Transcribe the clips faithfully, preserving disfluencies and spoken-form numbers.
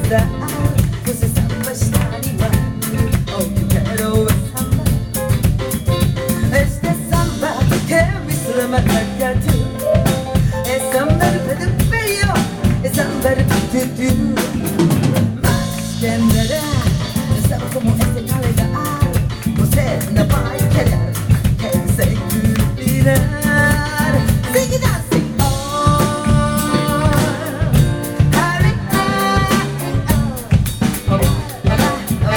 pasar, você samba está animado, oh yo quiero es samba. Este samba que mi alma marcado, es samba de bello, es samba de tutu. Más que nada, samba como este carnaval, você não vai querer, quer se curtir. Sing it out, sing on. Hurry up, oh, oh,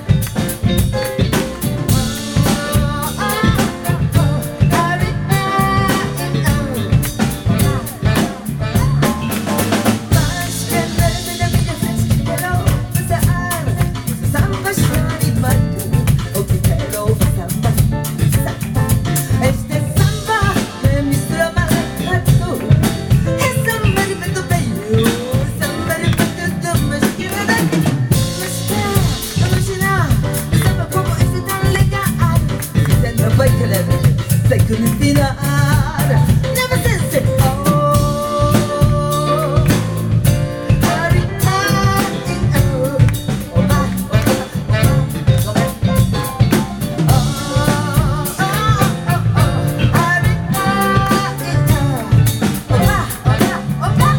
se curtirá. Never since it all. Hurry up, oh, oh, my, oh, oh, oh, oh, oh, oh, oh, hurry up, oh, my, oh, my, oh, my.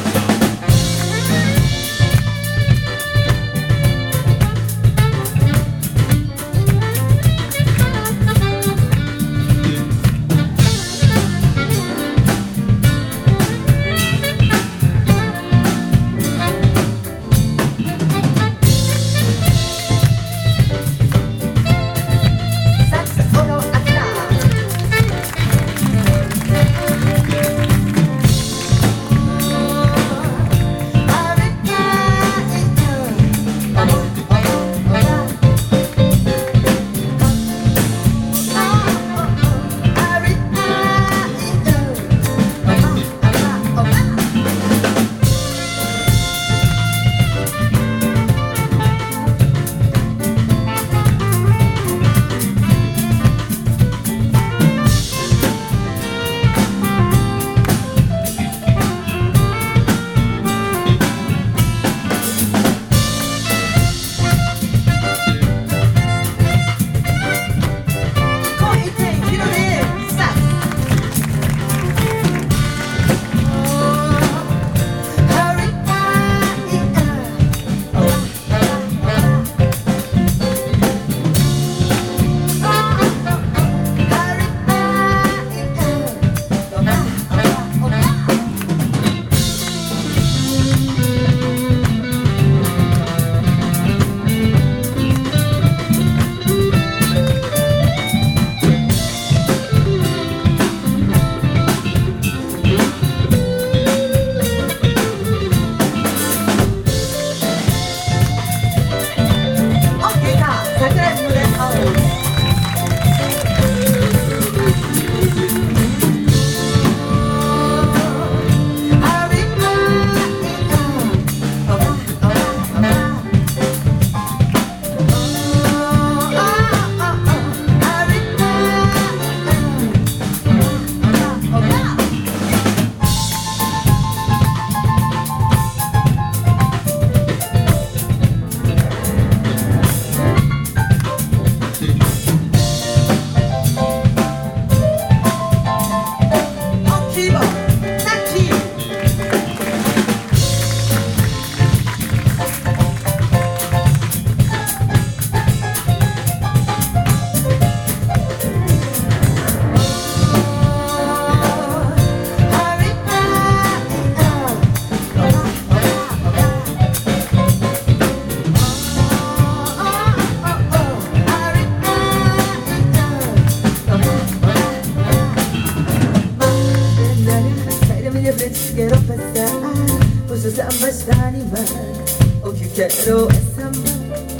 Quiero pasar, pues el samba está animado, oh yo quiero es samba.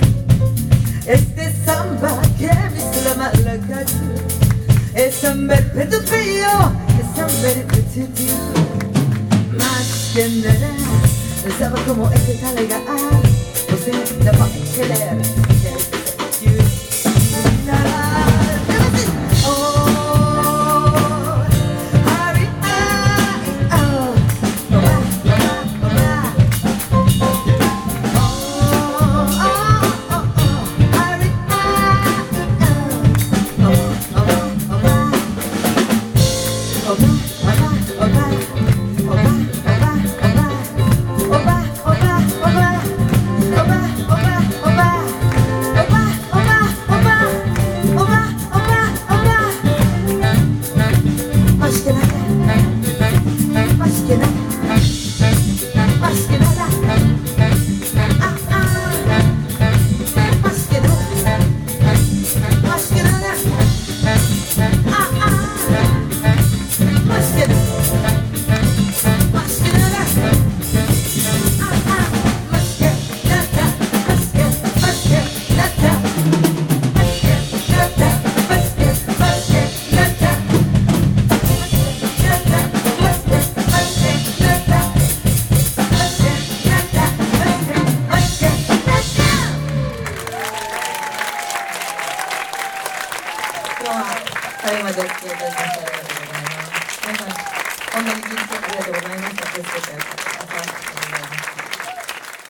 Este samba que mi alma marcado, es samba de bello, es samba de tutu. Más que nada, el samba como este tan legal, você não vai querer, quer se curtir. Oh, 最後までお付き合いいただきましてありがとうございます。皆さん、こんなに聞いてありがとうございました。気をつけてください。ありがとうございます。